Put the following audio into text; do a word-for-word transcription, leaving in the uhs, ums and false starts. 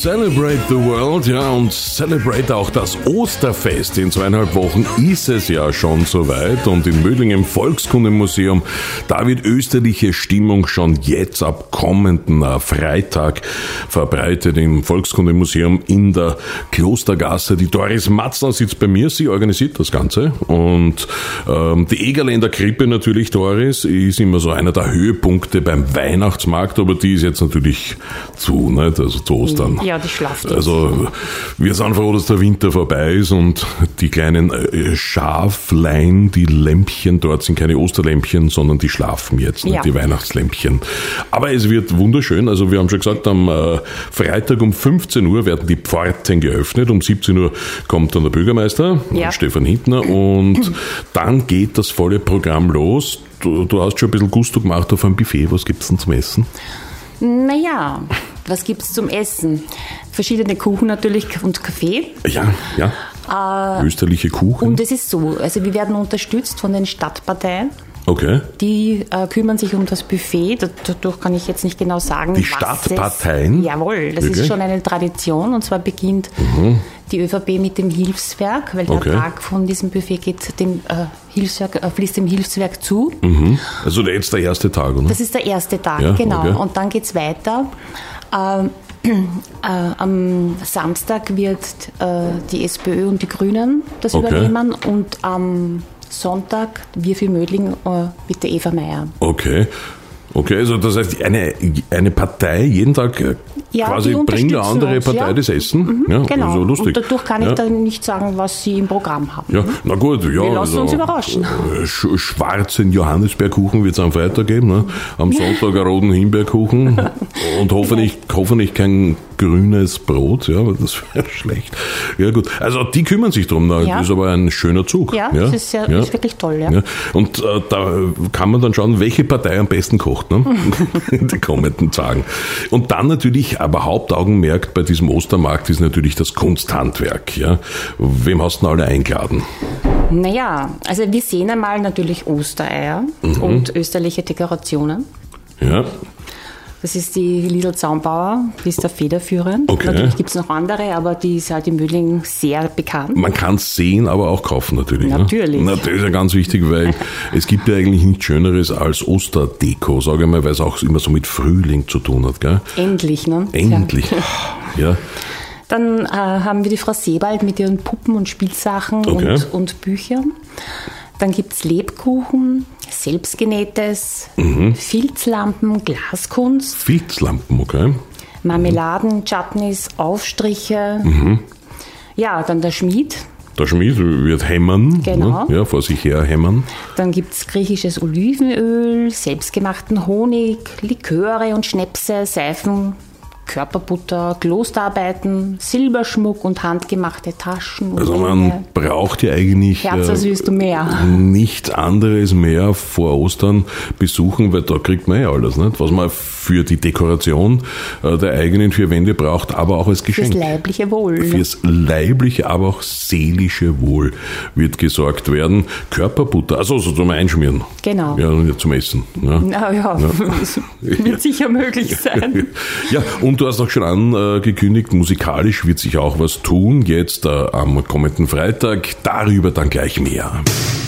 Celebrate the World, ja, und celebrate auch das Osterfest. In zweieinhalb Wochen ist es ja schon soweit und in Mödling im Volkskundemuseum, da wird österliche Stimmung schon jetzt ab kommenden Freitag verbreitet im Volkskundemuseum in der Klostergasse. Die Doris Matzner sitzt bei mir, sie organisiert das Ganze und ähm, die Egerle in der Krippe natürlich, Doris, ist immer so einer der Höhepunkte beim Weihnachtsmarkt, aber die ist jetzt natürlich zu, nicht? Also zu Ostern. Ja, die schlaft jetzt. Also wir sind froh, dass der Winter vorbei ist und die kleinen äh, Schaflein, die Lämpchen dort sind keine Osterlämpchen, sondern die schlafen jetzt, ja. nicht? Die Weihnachtslämpchen. Aber es wird wunderschön, also wir haben schon gesagt, am äh, Freitag um fünfzehn Uhr werden die Pforten geöffnet, um siebzehn Uhr kommt dann der Bürgermeister, ja. Stefan Hintner, und dann geht das volle Programm los. Du, du hast schon ein bisschen Gusto gemacht auf einem Buffet, was gibt's denn zum Essen? Naja, was gibt's zum Essen? Verschiedene Kuchen natürlich und Kaffee. Ja, ja. Äh, Österliche Kuchen. Und es ist so, also wir werden unterstützt von den Stadtparteien. Okay. Die äh, kümmern sich um das Buffet. Dadurch kann ich jetzt nicht genau sagen, die was Stadtparteien? Es, jawohl, das Wirklich? ist schon eine Tradition. Und zwar beginnt mhm. die ÖVP mit dem Hilfswerk, weil der okay. Ertrag von diesem Buffet geht dem äh, Hilfswerk, äh, fließt dem Hilfswerk zu. Mhm. Also jetzt der erste Tag, oder? Das ist der erste Tag, ja, genau. Okay. Und dann geht's weiter. Äh, äh, am Samstag wird äh, die SPÖ und die Grünen das okay. übernehmen und am Sonntag, wir für Mödling äh, mit der Eva Meier. Okay. Okay, also das heißt, eine, eine Partei jeden Tag ja, quasi bringt eine andere uns, Partei ja. das Essen. Mhm, ja, genau. Also lustig. Und dadurch kann ja. ich dann nicht sagen, was sie im Programm haben. Ja, na gut, ja. Wir lassen also, uns überraschen. Sch- schwarzen Johannisbeerkuchen wird es am Freitag geben, ne? Am Sonntag einen roten Himbeerkuchen und hoffentlich, hoffentlich kein grünes Brot, ja, weil das wäre schlecht. Ja gut, also die kümmern sich drum, das ja. ist aber ein schöner Zug. Ja, ja? das ist, sehr, ja. ist wirklich toll. Ja. Ja. Und äh, da kann man dann schauen, welche Partei am besten kocht, ne? in den kommenden Tagen. Und dann natürlich, aber Hauptaugenmerk bei diesem Ostermarkt ist natürlich das Kunsthandwerk. Ja? Wem hast du denn alle eingeladen? Naja, also wir sehen einmal natürlich Ostereier mhm. und österliche Dekorationen. Ja. Das ist die Lidl Zaunbauer, die ist da federführend. Okay. Natürlich gibt es noch andere, aber die ist halt in Mödling sehr bekannt. Man kann es sehen, aber auch kaufen natürlich. Natürlich. Ne? Das ist ja ganz wichtig, weil es gibt ja eigentlich nichts Schöneres als Osterdeko, sage ich mal, weil es auch immer so mit Frühling zu tun hat. Gell? Endlich, ne? Endlich, ja. Dann äh, haben wir die Frau Sebald mit ihren Puppen und Spielsachen okay. und, und Büchern. Dann gibt es Lebkuchen, selbstgenähtes, mhm. Filzlampen, Glaskunst. Filzlampen, okay. Marmeladen, Chutneys, Aufstriche. Mhm. Ja, dann der Schmied. Der Schmied wird hämmern, genau. ne? Ja, vor sich her hämmern. Dann gibt es griechisches Olivenöl, selbstgemachten Honig, Liköre und Schnäpse, Seifen, Körperbutter, Klosterarbeiten, Silberschmuck und handgemachte Taschen. Also man braucht ja eigentlich Herz, was willst du mehr? nichts anderes mehr vor Ostern besuchen, weil da kriegt man ja alles, nicht? Was man für die Dekoration der eigenen vier Wände braucht, aber auch als Geschenk. Fürs leibliche Wohl. Fürs leibliche, aber auch seelische Wohl wird gesorgt werden. Körperbutter, also so zum Einschmieren. Genau. Ja, nicht zum Essen. Ja, Na ja, ja. Das wird sicher möglich sein. Ja, und du hast auch schon angekündigt, musikalisch wird sich auch was tun, jetzt äh, am kommenden Freitag. Darüber dann gleich mehr.